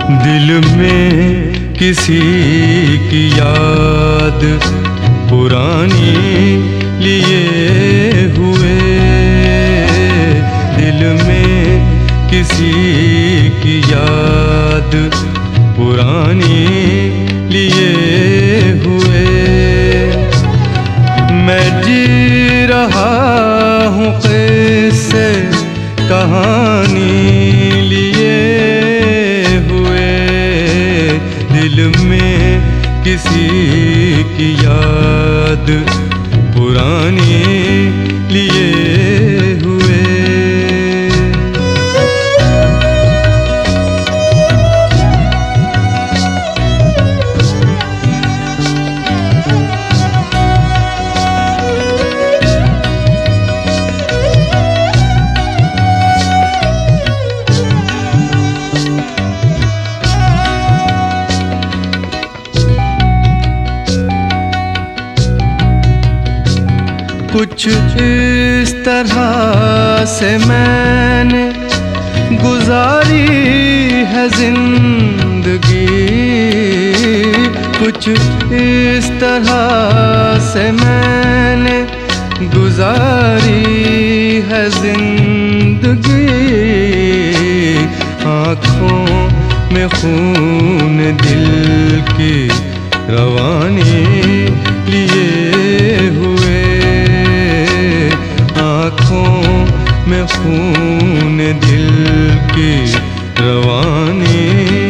दिल में किसी की याद पुरानी लिए हुए, दिल में किसी की याद पुरानी लिए हुए। मैं जी रहा हूँ किस्से कहानी लिए हुए, दिल में किसी की याद पुरानी लिए हुए। कुछ इस तरह से मैंने गुजारी है जिंदगी, कुछ इस तरह से मैंने गुजारी है जिंदगी। आँखों में खून दिल की रवानी लिए हुए, आँखों में खून दिल की रवानी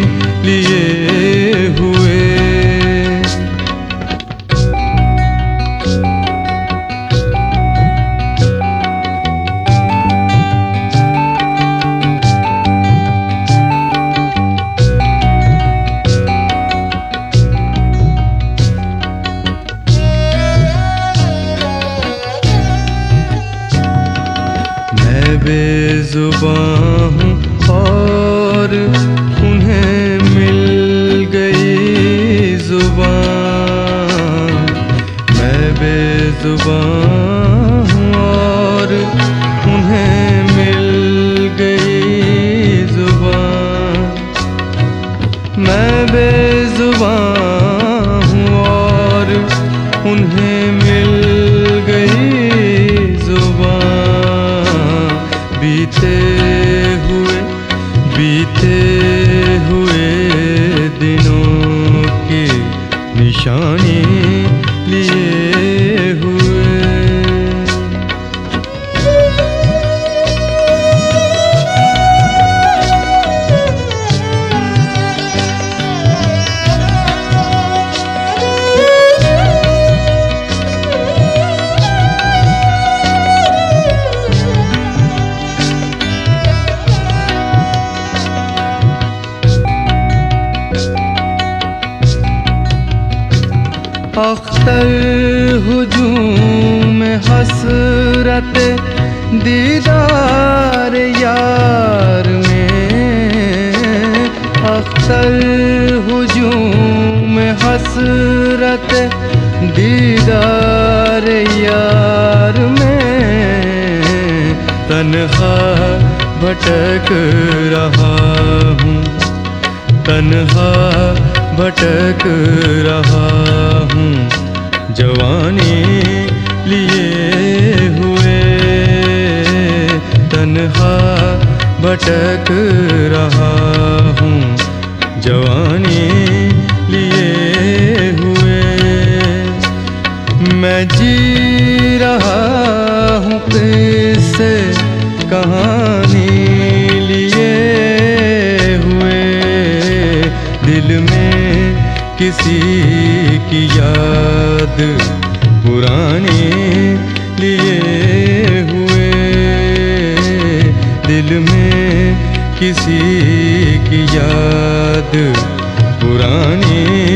लिए हुए। बेज़ुबां हूँ और उन्हें मिल गई ज़ुबान, मैं बेज़ुबां हूँ और उन्हें मिल गई ज़ुबान, मैं बेज़ुबां हूँ और उन्हें मिल गई ज़ुबान। बीते हुए दिनों की निशानी लिए हुए। अख्तर हुजूम हसरत दीदार यार में, अख्तर हुजूम हसरत दीदार यार में, तन्हा भटक रहा हूँ, तन्हा भटक रहा हूँ जवानी लिए हुए, तन्हा भटक रहा हूँ जवानी लिए हुए। मैं जी रहा हूँ किस्से कहानी लिए हुए, दिल में किसी की याद पुरानी लिए हुए, दिल में किसी की याद पुरानी